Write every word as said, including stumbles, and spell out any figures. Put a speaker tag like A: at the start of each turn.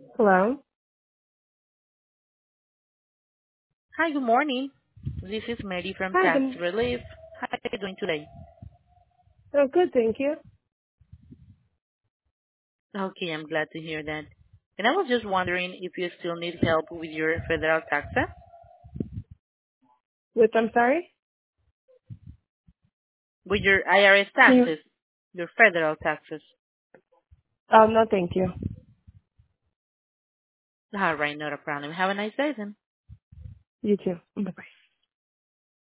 A: Hello.
B: Hi, good morning. This is Mary from
A: Hi.
B: Tax
A: Good.
B: Relief. How are you doing today?
A: Oh, good. Thank you.
B: Okay, I'm glad to hear that. And I was just wondering if you still need help with your federal taxes,
A: With I'm sorry.
B: with your I R S
A: Can you?
B: taxes, your federal taxes.
A: Oh no, thank you.
B: All right, not a problem. Have a nice day then.
A: You too. Bye bye.